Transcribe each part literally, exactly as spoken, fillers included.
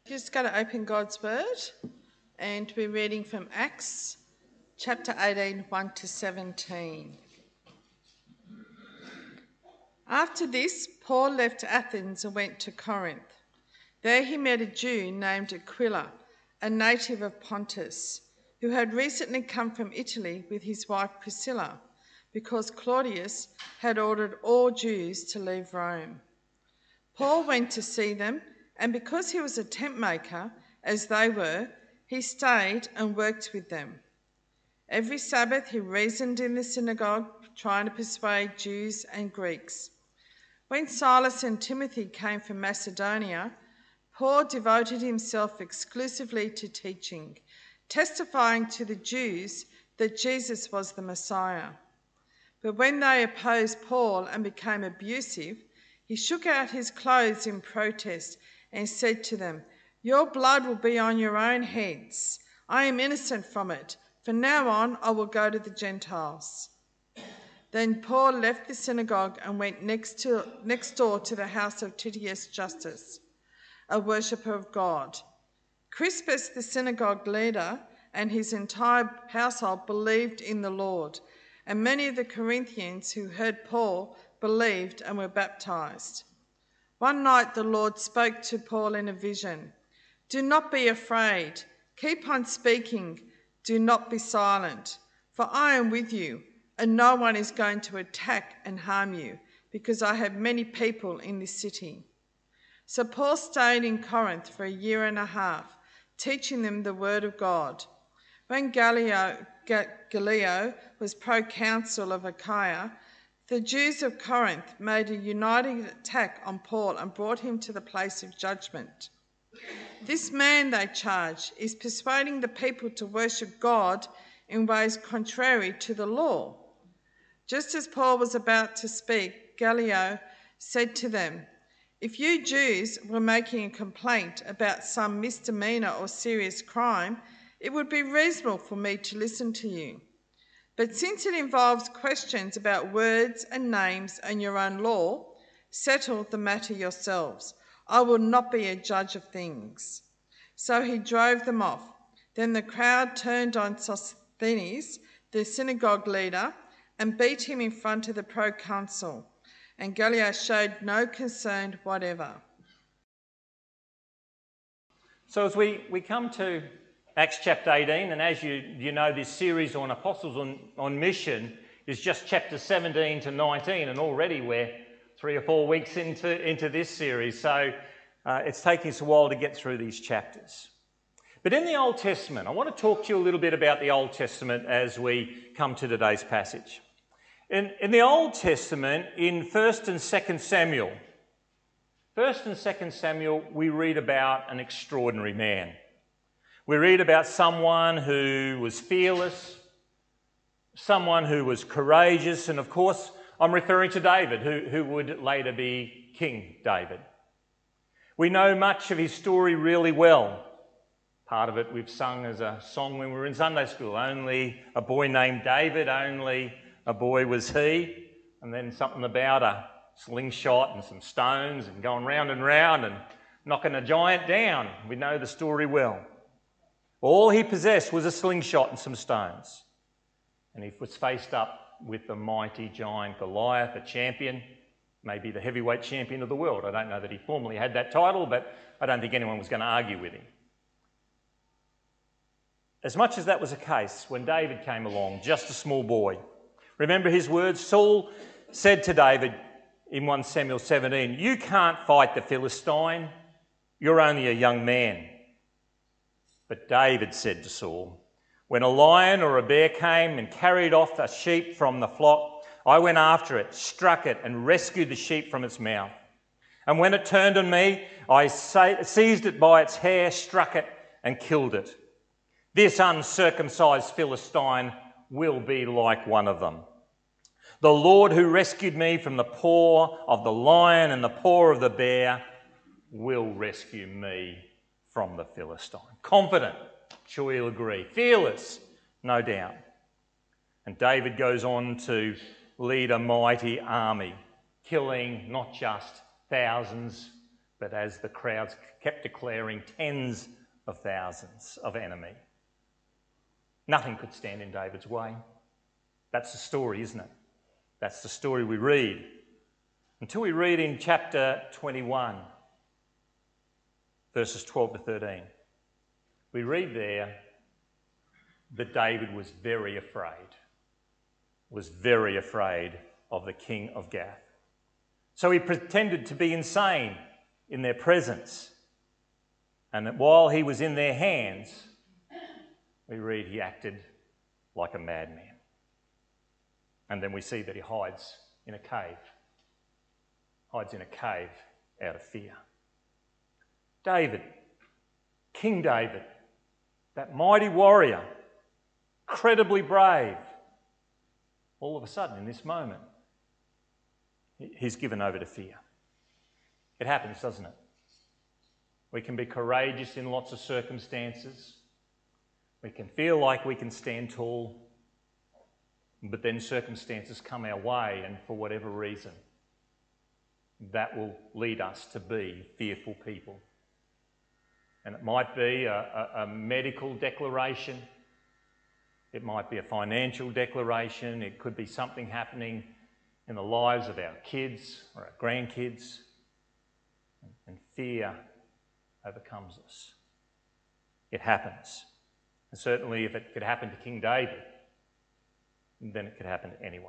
Just going to open God's Word and we're reading from Acts chapter eighteen, one to seventeen. After this, Paul left Athens and went to Corinth. There he met a Jew named Aquila, a native of Pontus, who had recently come from Italy with his wife Priscilla, because Claudius had ordered all Jews to leave Rome. Paul went to see them, and because he was a tent maker, as they were, he stayed and worked with them. Every Sabbath he reasoned in the synagogue, trying to persuade Jews and Greeks. When Silas and Timothy came from Macedonia, Paul devoted himself exclusively to teaching, testifying to the Jews that Jesus was the Messiah. But when they opposed Paul and became abusive, he shook out his clothes in protest and said to them, "Your blood will be on your own heads. I am innocent from it. From now on, I will go to the Gentiles." Then Paul left the synagogue and went next, to, next door to the house of Titius Justus, a worshipper of God. Crispus, the synagogue leader, and his entire household believed in the Lord, and many of the Corinthians who heard Paul believed and were baptized. One night the Lord spoke to Paul in a vision. "Do not be afraid. Keep on speaking. Do not be silent. For I am with you, and no one is going to attack and harm you, because I have many people in this city." So Paul stayed in Corinth for a year and a half, teaching them the word of God. When Gallio, Gallio was proconsul of Achaia, the Jews of Corinth made a united attack on Paul and brought him to the place of judgment. "This man," they charged, "is persuading the people to worship God in ways contrary to the law." Just as Paul was about to speak, Gallio said to them, "If you Jews were making a complaint about some misdemeanour or serious crime, it would be reasonable for me to listen to you. But since it involves questions about words and names and your own law, settle the matter yourselves. I will not be a judge of things." So he drove them off. Then the crowd turned on Sosthenes, the synagogue leader, and beat him in front of the proconsul, and Gallio showed no concern whatever. So as we, we come to Acts chapter eighteen, and as you, you know, this series on Apostles on, on Mission is just chapters seventeen to nineteen, and already we're three or four weeks into, into this series, so uh, it's taking us a while to get through these chapters. But in the Old Testament, I want to talk to you a little bit about the Old Testament as we come to today's passage. In, in the Old Testament, in First and Second Samuel, First and Second Samuel, we read about an extraordinary man. We read about someone who was fearless, someone who was courageous, and of course, I'm referring to David, who, who would later be King David. We know much of his story really well. Part of it we've sung as a song when we were in Sunday school. Only a boy named David, only a boy was he, and then something about a slingshot and some stones and going round and round and knocking a giant down. We know the story well. All he possessed was a slingshot and some stones. And he was faced up with the mighty giant Goliath, a champion, maybe the heavyweight champion of the world. I don't know that he formally had that title, but I don't think anyone was going to argue with him. As much as that was the case, when David came along, just a small boy, remember his words? Saul said to David in First Samuel seventeen, "You can't fight the Philistine. You're only a young man." But David said to Saul, "When a lion or a bear came and carried off a sheep from the flock, I went after it, struck it, and rescued the sheep from its mouth. And when it turned on me, I seized it by its hair, struck it, and killed it. This uncircumcised Philistine will be like one of them. The Lord who rescued me from the paw of the lion and the paw of the bear will rescue me from the Philistine." Confident, sure you'll agree. Fearless, no doubt. And David goes on to lead a mighty army, killing not just thousands, but as the crowds kept declaring, tens of thousands of enemy. Nothing could stand in David's way. That's the story, isn't it? That's the story we read. Until we read in chapter twenty-one, verses twelve to thirteen. We read there that David was very afraid, was very afraid of the king of Gath. So he pretended to be insane in their presence. And that while he was in their hands, we read he acted like a madman. And then we see that he hides in a cave. Hides in a cave out of fear. David, King David, that mighty warrior, incredibly brave, all of a sudden in this moment, he's given over to fear. It happens, doesn't it? We can be courageous in lots of circumstances. We can feel like we can stand tall, but then circumstances come our way, and for whatever reason, that will lead us to be fearful people. And it might be a, a, a medical declaration. It might be a financial declaration. It could be something happening in the lives of our kids or our grandkids. And, and fear overcomes us. It happens. And certainly if it could happen to King David, then it could happen to anyone.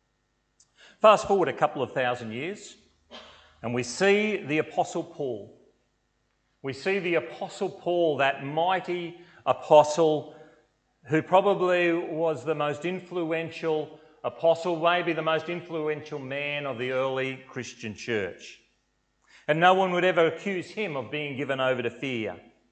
Fast forward a couple of thousand years, and we see the Apostle Paul. We see the Apostle Paul, that mighty apostle who probably was the most influential apostle, maybe the most influential man of the early Christian church. And no one would ever accuse him of being given over to fear.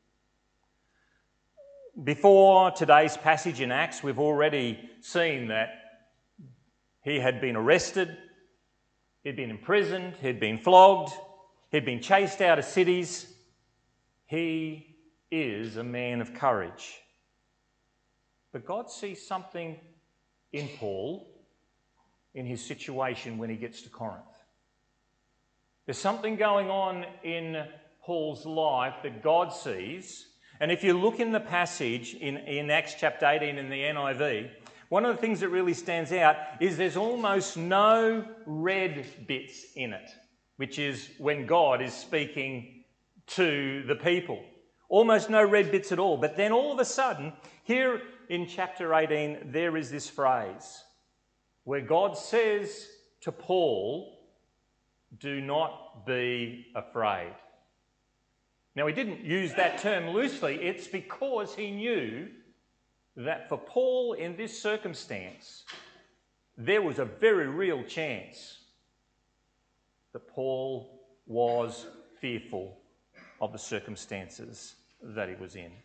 Before today's passage in Acts, we've already seen that he had been arrested, he'd been imprisoned, he'd been flogged, he'd been chased out of cities. He is a man of courage. But God sees something in Paul, in his situation when he gets to Corinth. There's something going on in Paul's life that God sees. And if you look in the passage in, in Acts chapter eighteen in the N I V, one of the things that really stands out is there's almost no red bits in it, which is when God is speaking to the people. Almost no red bits at all. But then all of a sudden, here in chapter eighteen, there is this phrase where God says to Paul, "Do not be afraid." Now, he didn't use that term loosely. It's because he knew that for Paul in this circumstance, there was a very real chance that Paul was fearful of the circumstances that he was in.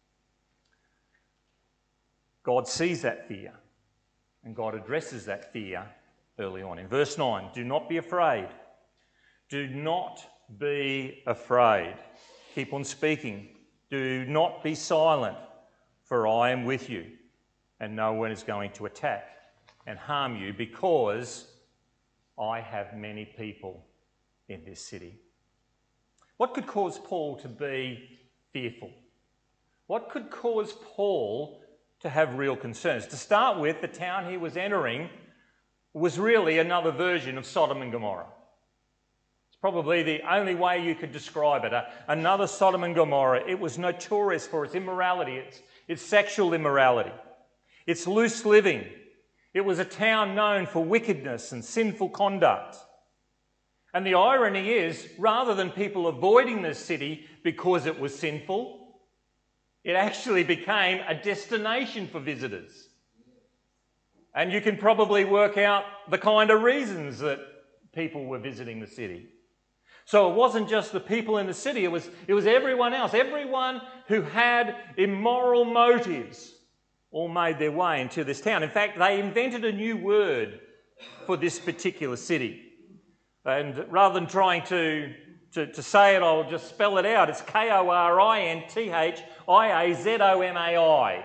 God sees that fear, and God addresses that fear early on. In verse nine, "Do not be afraid. Do not be afraid." Keep on speaking. "Do not be silent, for I am with you, and no one is going to attack and harm you, because I have many people in this city." What could cause Paul to be fearful? What could cause Paul to have real concerns? To start with, the town he was entering was really another version of Sodom and Gomorrah. It's probably the only way you could describe it. Another Sodom and Gomorrah. It was notorious for its immorality, its, its sexual immorality, its loose living. It was a town known for wickedness and sinful conduct. And the irony is, rather than people avoiding this city because it was sinful, it actually became a destination for visitors. And you can probably work out the kind of reasons that people were visiting the city. So it wasn't just the people in the city, it was, it was everyone else. Everyone who had immoral motives all made their way into this town. In fact, they invented a new word for this particular city. And rather than trying to, to, to say it, I'll just spell it out. It's K O R I N T H I A Z O M A I.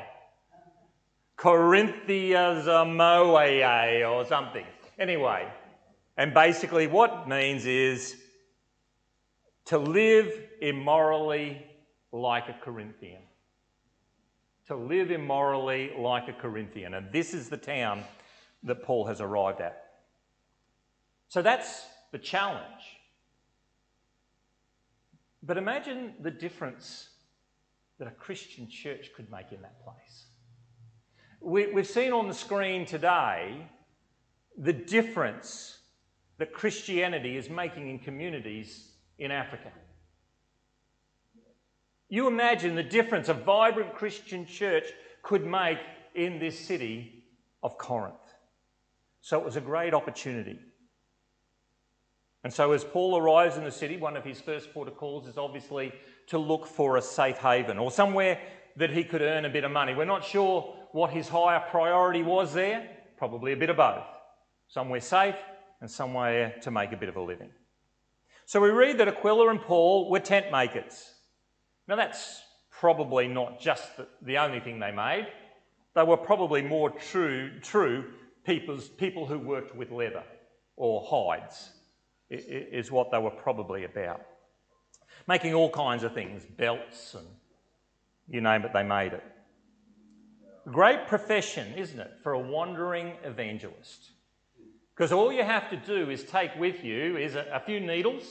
Corinthiazomoe or something. Anyway, and basically what it means is to live immorally like a Corinthian. To live immorally like a Corinthian. And this is the town that Paul has arrived at. So that's the challenge. But imagine the difference that a Christian church could make in that place. We, we've seen on the screen today the difference that Christianity is making in communities in Africa. You imagine the difference a vibrant Christian church could make in this city of Corinth. So it was a great opportunity. And so as Paul arrives in the city, one of his first port of calls is obviously to look for a safe haven or somewhere that he could earn a bit of money. We're not sure what his higher priority was there, probably a bit of both. Somewhere safe and somewhere to make a bit of a living. So we read that Aquila and Paul were tent makers. Now that's probably not just the, the only thing they made. They were probably more true, true people's, people who worked with leather or hides is what they were probably about. Making all kinds of things, belts and you name it, they made it. Great profession, isn't it, for a wandering evangelist? Because all you have to do is take with you is a, a few needles,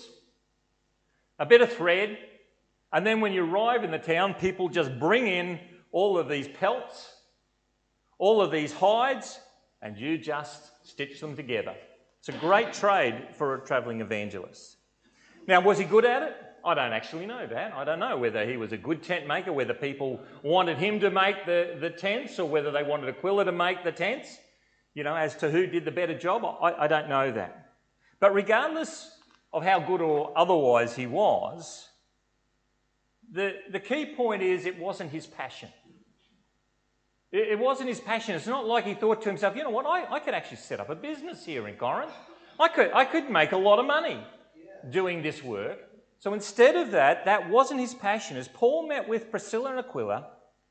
a bit of thread, and then when you arrive in the town, people just bring in all of these pelts, all of these hides, and you just stitch them together. It's a great trade for a travelling evangelist. Now, was he good at it? I don't actually know that. I don't know whether he was a good tent maker, whether people wanted him to make the, the tents or whether they wanted Aquila to make the tents. You know, as to who did the better job, I, I don't know that. But regardless of how good or otherwise he was, the, the key point is it wasn't his passion. It wasn't his passion. It's not like he thought to himself, you know what, I, I could actually set up a business here in Corinth. I could, I could make a lot of money doing this work. So instead of that, that wasn't his passion. As Paul met with Priscilla and Aquila,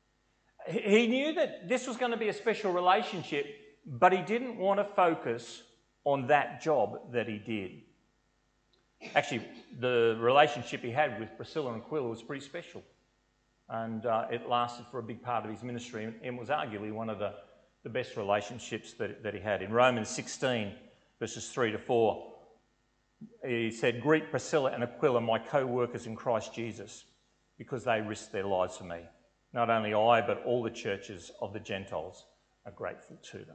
he knew that this was going to be a special relationship, but he didn't want to focus on that job that he did. Actually, the relationship he had with Priscilla and Aquila was pretty special. And uh, it lasted for a big part of his ministry and was arguably one of the, the best relationships that, that he had. In Romans sixteen, verses three to four, he said, "Greet Priscilla and Aquila, my co-workers in Christ Jesus, because they risked their lives for me. Not only I, but all the churches of the Gentiles are grateful to them."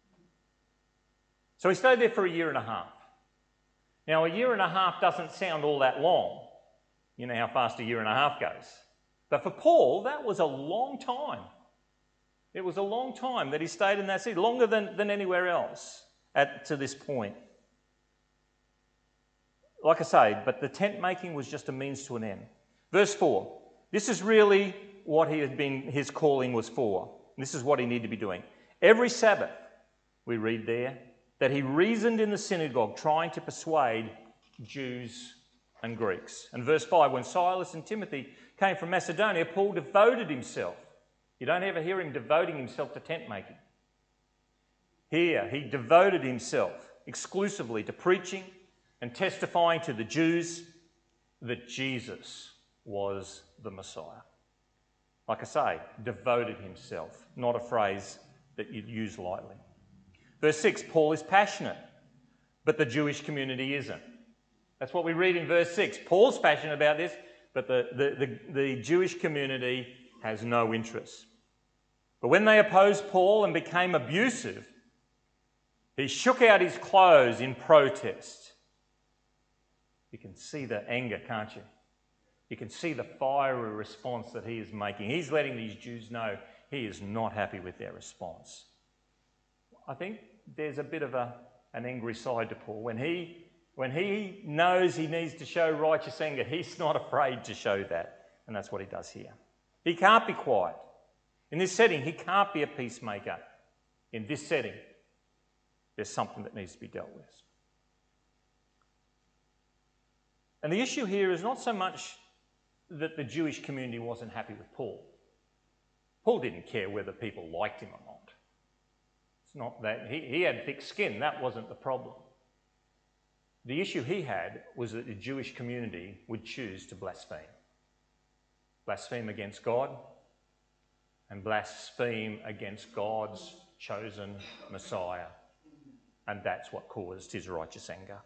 So he stayed there for a year and a half. Now, a year and a half doesn't sound all that long. You know how fast a year and a half goes. But for Paul, that was a long time. It was a long time that he stayed in that city, longer than, than anywhere else at, to this point. Like I say, but the tent making was just a means to an end. Verse four, this is really what he had been, his calling was for. This is what he needed to be doing. Every Sabbath, we read there, that he reasoned in the synagogue, trying to persuade Jews and Greeks. And verse five, when Silas and Timothy came from Macedonia, Paul devoted himself. You don't ever hear him devoting himself to tent making. Here, he devoted himself exclusively to preaching and testifying to the Jews that Jesus was the Messiah. Like I say, devoted himself, not a phrase that you'd use lightly. Verse six, Paul is passionate, but the Jewish community isn't. That's what we read in verse six. Paul's passionate about this, but the, the, the, the Jewish community has no interest. But when they opposed Paul and became abusive, he shook out his clothes in protest. You can see the anger, can't you? You can see the fiery response that he is making. He's letting these Jews know he is not happy with their response. I think there's a bit of a, an angry side to Paul. When he, when he knows he needs to show righteous anger, he's not afraid to show that. And that's what he does here. He can't be quiet. In this setting, he can't be a peacemaker. In this setting, there's something that needs to be dealt with. And the issue here is not so much that the Jewish community wasn't happy with Paul. Paul didn't care whether people liked him or not. It's not that. He, he had thick skin. That wasn't the problem. The issue he had was that the Jewish community would choose to blaspheme. Blaspheme against God and blaspheme against God's chosen Messiah. And that's what caused his righteous anger.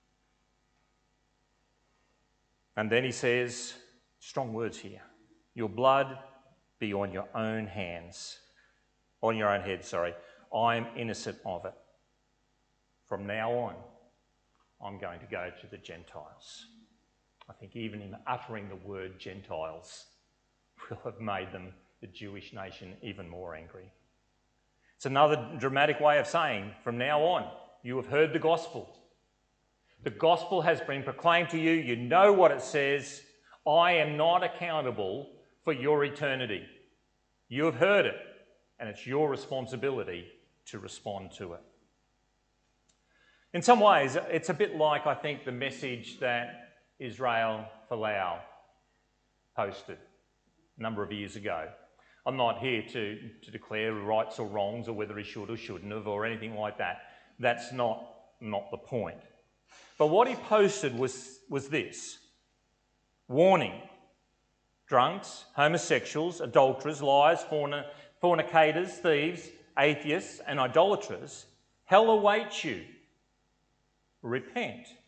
And then he says, strong words here, your blood be on your own hands, on your own head, sorry. I'm innocent of it. From now on, I'm going to go to the Gentiles. I think even in uttering the word Gentiles will have made them, the Jewish nation, even more angry. It's another dramatic way of saying, from now on, you have heard the gospel. The gospel has been proclaimed to you. You know what it says. I am not accountable for your eternity. You have heard it, and it's your responsibility to respond to it. In some ways, it's a bit like, I think, the message that Israel Folau posted a number of years ago. I'm not here to, to declare rights or wrongs or whether he should or shouldn't have or anything like that. That's not, not the point. But what he posted was, was this. Warning. Drunks, homosexuals, adulterers, liars, fornic- fornicators, thieves, atheists and idolaters, hell awaits you. Repent.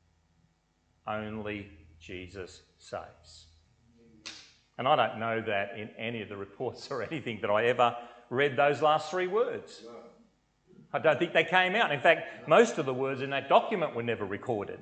Only Jesus saves. And I don't know that in any of the reports or anything that I ever read those last three words. I don't think they came out. In fact, most of the words in that document were never recorded.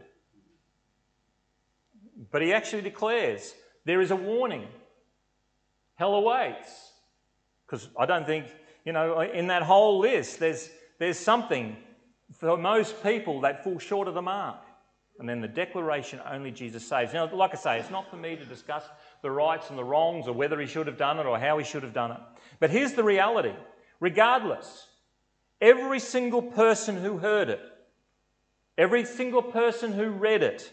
But he actually declares there is a warning. Hell awaits. Because I don't think, you know, in that whole list, there's, there's something for most people that fall short of the mark. And then the declaration, only Jesus saves. Now, like I say, it's not for me to discuss the rights and the wrongs or whether he should have done it or how he should have done it. But here's the reality. Regardless, every single person who heard it, every single person who read it,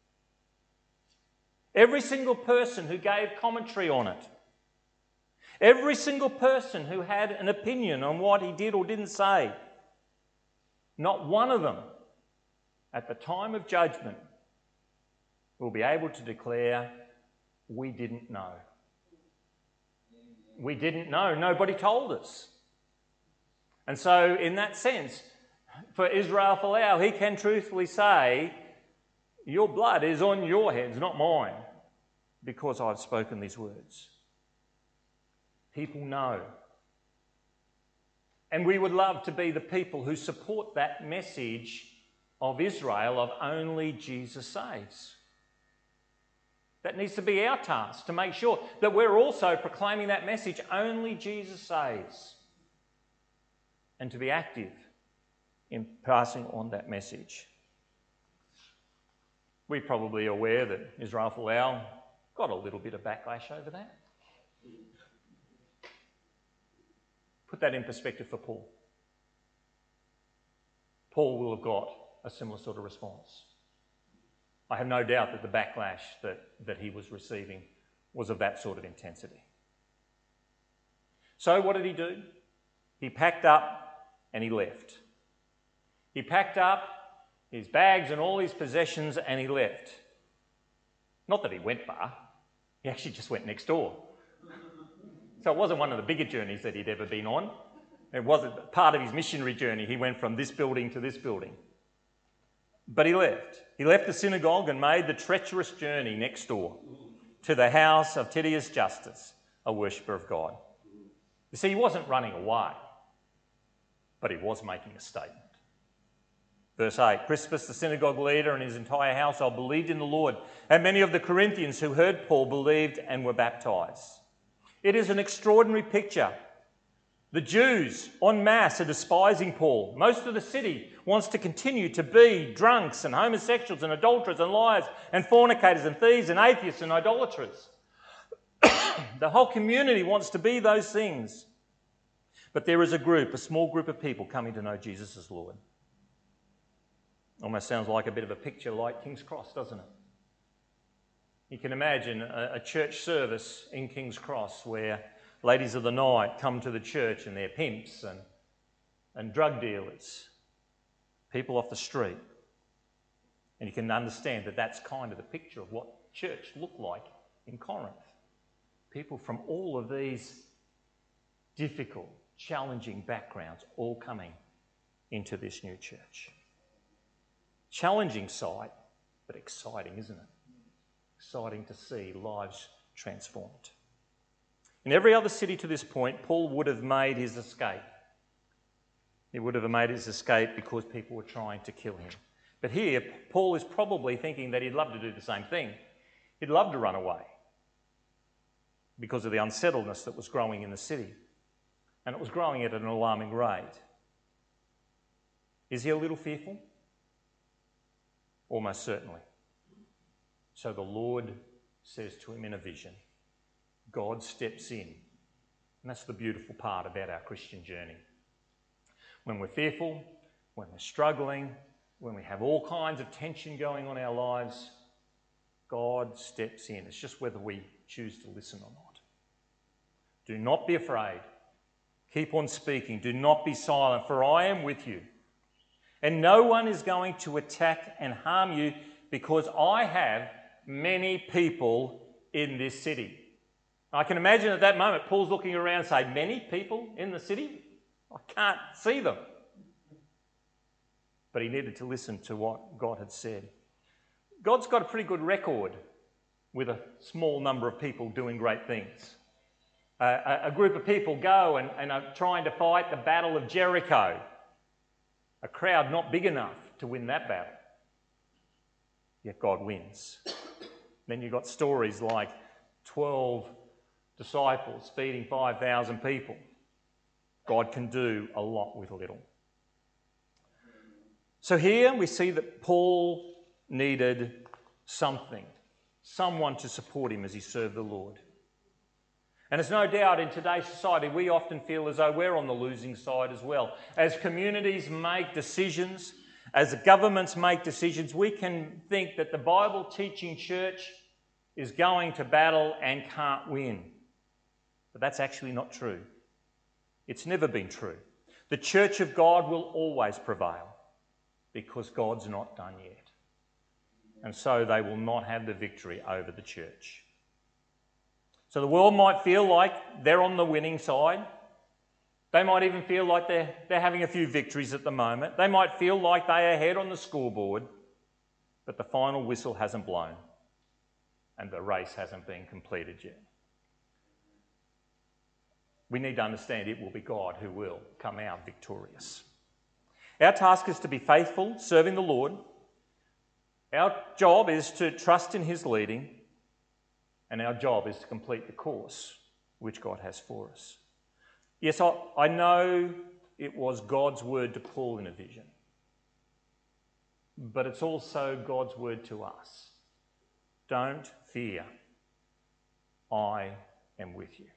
every single person who gave commentary on it, every single person who had an opinion on what he did or didn't say, not one of them at the time of judgment will be able to declare, we didn't know. We didn't know. Nobody told us. And so in that sense, for Israel Folau, he can truthfully say, your blood is on your heads, not mine, because I've spoken these words. People know. And we would love to be the people who support that message of Israel of only Jesus saves. That needs to be our task, to make sure that we're also proclaiming that message, only Jesus saves, and to be active in passing on that message. We're probably aware that Israel Folau got a little bit of backlash over that. Put that in perspective for Paul. Paul will have got a similar sort of response. I have no doubt that the backlash that, that he was receiving was of that sort of intensity. So what did he do? He packed up and he left. He packed up his bags and all his possessions and he left. Not that he went far, he actually just went next door. So it wasn't one of the bigger journeys that he'd ever been on. It wasn't part of his missionary journey. He went from this building to this building. But he left. He left the synagogue and made the treacherous journey next door to the house of Titius Justus, a worshipper of God. You see, he wasn't running away, but he was making a statement. Verse eight, Crispus, the synagogue leader, and his entire household believed in the Lord, and many of the Corinthians who heard Paul believed and were baptised. It is an extraordinary picture. The Jews, en masse, are despising Paul. Most of the city wants to continue to be drunks and homosexuals and adulterers and liars and fornicators and thieves and atheists and idolaters. The whole community wants to be those things. But there is a group, a small group of people coming to know Jesus as Lord. Almost sounds like a bit of a picture like King's Cross, doesn't it? You can imagine a, a church service in King's Cross where ladies of the night come to the church and they're pimps and, and drug dealers, people off the street. And you can understand that that's kind of the picture of what church looked like in Corinth. People from all of these difficult, challenging backgrounds all coming into this new church. Challenging sight, but exciting, isn't it? Exciting to see lives transformed. In every other city to this point, Paul would have made his escape. He would have made his escape because people were trying to kill him. But here, Paul is probably thinking that he'd love to do the same thing. He'd love to run away because of the unsettledness that was growing in the city. And it was growing at an alarming rate. Is he a little fearful? Almost certainly. So the Lord says to him in a vision, God steps in. And that's the beautiful part about our Christian journey. When we're fearful, when we're struggling, when we have all kinds of tension going on in our lives, God steps in. It's just whether we choose to listen or not. Do not be afraid. Keep on speaking. Do not be silent, for I am with you. And no one is going to attack and harm you because I have many people in this city. I can imagine at that moment Paul's looking around and saying, many people in the city? I can't see them. But he needed to listen to what God had said. God's got a pretty good record with a small number of people doing great things. Uh, a, a group of people go and, and are trying to fight the Battle of Jericho. A crowd not big enough to win that battle. Yet God wins. Then you've got stories like twelve disciples feeding five thousand people. God can do a lot with little. So here we see that Paul needed something, someone to support him as he served the Lord. And there's no doubt in today's society we often feel as though we're on the losing side as well. As communities make decisions, as governments make decisions, we can think that the Bible teaching church is going to battle and can't win. But that's actually not true. It's never been true. The church of God will always prevail because God's not done yet. And so they will not have the victory over the church. So the world might feel like they're on the winning side. They might even feel like they're, they're having a few victories at the moment. They might feel like they're ahead on the scoreboard, but the final whistle hasn't blown and the race hasn't been completed yet. We need to understand it will be God who will come out victorious. Our task is to be faithful, serving the Lord. Our job is to trust in his leading, and our job is to complete the course which God has for us. Yes, I, I know it was God's word to Paul in a vision, but it's also God's word to us. Don't fear. I am with you.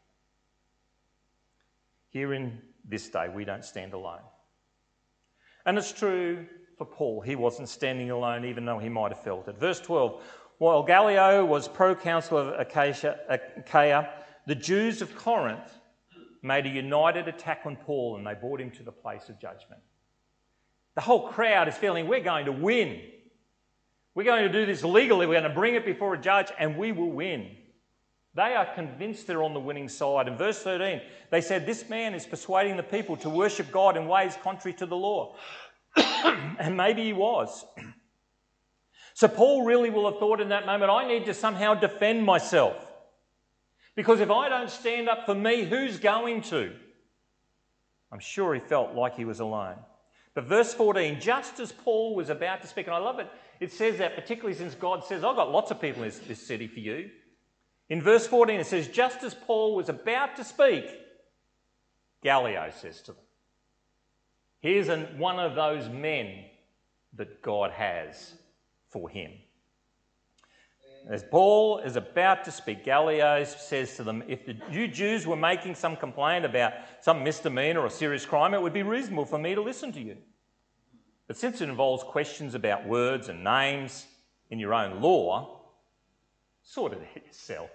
Here in this day, we don't stand alone. And it's true for Paul. He wasn't standing alone, even though he might have felt it. Verse twelve, while Gallio was proconsul of Achaia, Achaia, the Jews of Corinth made a united attack on Paul and they brought him to the place of judgment. The whole crowd is feeling we're going to win. We're going to do this legally. We're going to bring it before a judge and we will win. They are convinced they're on the winning side. In verse thirteen, they said, this man is persuading the people to worship God in ways contrary to the law. And maybe he was. So Paul really will have thought in that moment, I need to somehow defend myself. Because if I don't stand up for me, who's going to? I'm sure he felt like he was alone. But verse fourteen, just as Paul was about to speak, and I love it, it says that particularly since God says, I've got lots of people in this, this city for you. In verse fourteen, it says, just as Paul was about to speak, Gallio says to them, here's an, one of those men that God has for him. As Paul is about to speak, Gallio says to them, if the, you Jews were making some complaint about some misdemeanor or serious crime, it would be reasonable for me to listen to you. But since it involves questions about words and names in your own law, sort it out yourself.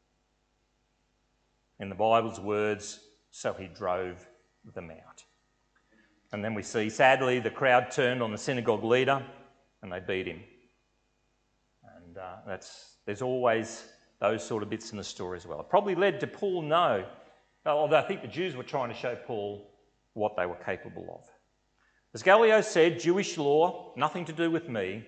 In the Bible's words, so he drove them out. And then we see, sadly, the crowd turned on the synagogue leader and they beat him. That's, there's always those sort of bits in the story as well. It probably led to Paul know, although I think the Jews were trying to show Paul what they were capable of. As Gallio said, Jewish law, nothing to do with me.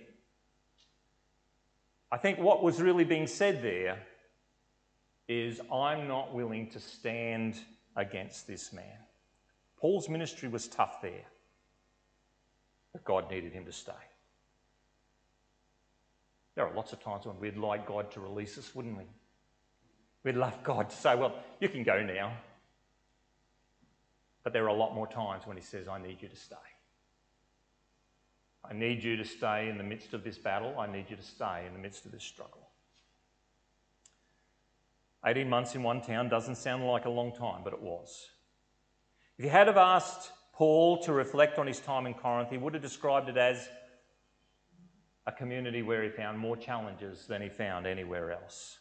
I think what was really being said there is, I'm not willing to stand against this man. Paul's ministry was tough there, but God needed him to stay. There are lots of times when we'd like God to release us, wouldn't we? We'd love God to say, well, you can go now. But there are a lot more times when he says, I need you to stay. I need you to stay in the midst of this battle. I need you to stay in the midst of this struggle. eighteen months in one town doesn't sound like a long time, but it was. If you had have asked Paul to reflect on his time in Corinth, he would have described it as a community where he found more challenges than he found anywhere else.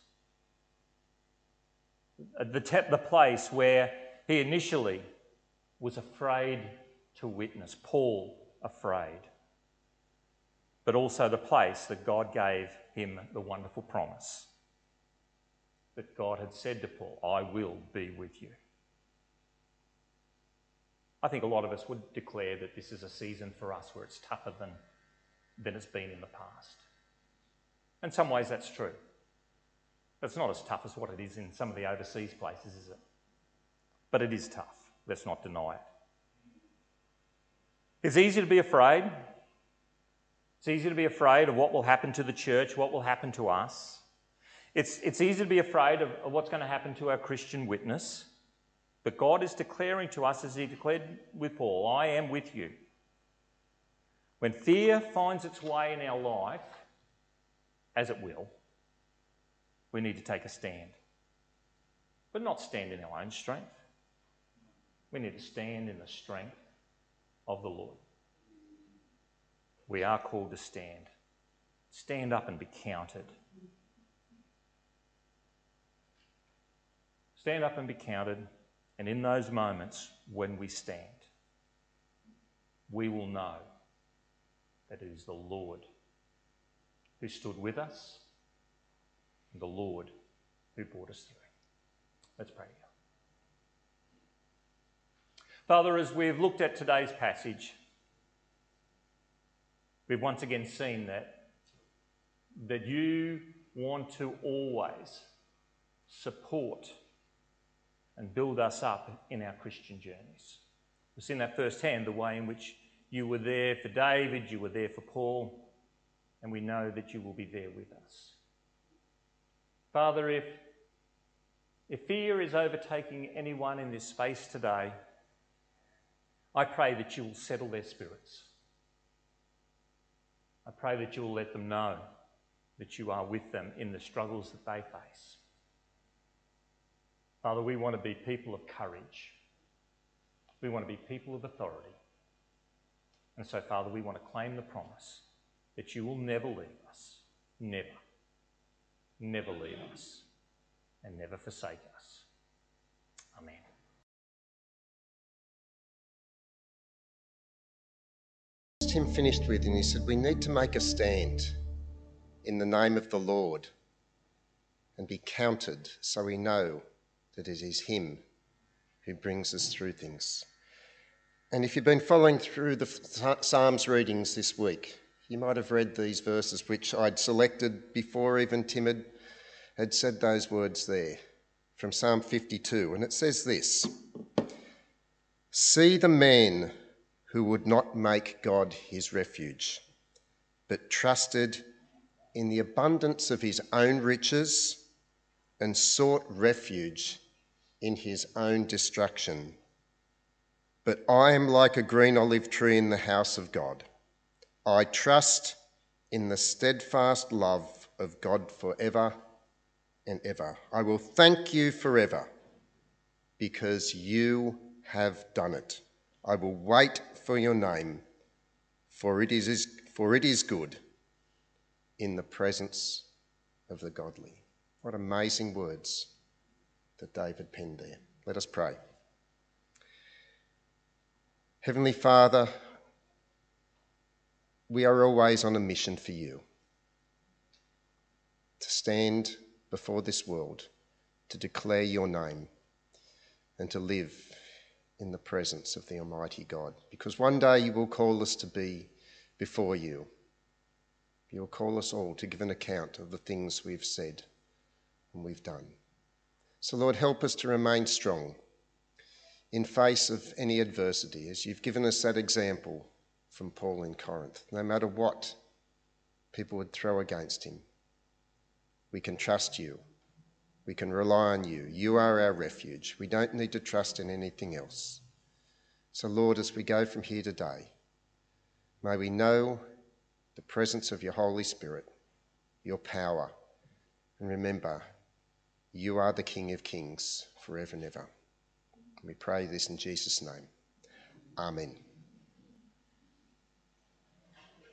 The, te- the place where he initially was afraid to witness, Paul afraid, but also the place that God gave him the wonderful promise that God had said to Paul, I will be with you. I think a lot of us would declare that this is a season for us where it's tougher than, than it's been in the past. In some ways that's true. But it's not as tough as what it is in some of the overseas places, is it? But it is tough. Let's not deny it. It's easy to be afraid. It's easy to be afraid of what will happen to the church, what will happen to us. It's, it's easy to be afraid of, of what's going to happen to our Christian witness. But God is declaring to us, as he declared with Paul, I am with you. When fear finds its way in our life, as it will, we need to take a stand. But not stand in our own strength. We need to stand in the strength of the Lord. We are called to stand. Stand up and be counted. Stand up and be counted. And in those moments when we stand, we will know that it is the Lord who stood with us and the Lord who brought us through. Let's pray together. Father, as we've looked at today's passage, we've once again seen that, that you want to always support and build us up in our Christian journeys. We've seen that firsthand, the way in which you were there for David, you were there for Paul, and we know that you will be there with us. Father, if, if fear is overtaking anyone in this space today, I pray that you will settle their spirits. I pray that you will let them know that you are with them in the struggles that they face. Father, we want to be people of courage. We want to be people of authority. And so, Father, we want to claim the promise that you will never leave us, never, never leave us, and never forsake us. Amen. Tim finished with, and he said, we need to make a stand in the name of the Lord and be counted so we know that it is him who brings us through things. And if you've been following through the Psalms readings this week, you might have read these verses which I'd selected before even Tim had, had said those words there, from Psalm fifty-two. And it says this, see the man who would not make God his refuge, but trusted in the abundance of his own riches and sought refuge in his own destruction. But I am like a green olive tree in the house of God. I trust in the steadfast love of God forever and ever. I will thank you forever because you have done it. I will wait for your name, for it is, for it is good in the presence of the godly. What amazing words that David penned there. Let us pray. Heavenly Father, we are always on a mission for you. to stand before this world, to declare your name, and to live in the presence of the Almighty God. Because one day you will call us to be before you. You will call us all to give an account of the things we've said and we've done. So Lord, help us to remain strong in face of any adversity, as you've given us that example from Paul in Corinth. No matter what people would throw against him, we can trust you. We can rely on you. You are our refuge. We don't need to trust in anything else. So Lord, as we go from here today, may we know the presence of your Holy Spirit, your power, and remember, you are the King of Kings forever and ever. We pray this in Jesus' name. Amen.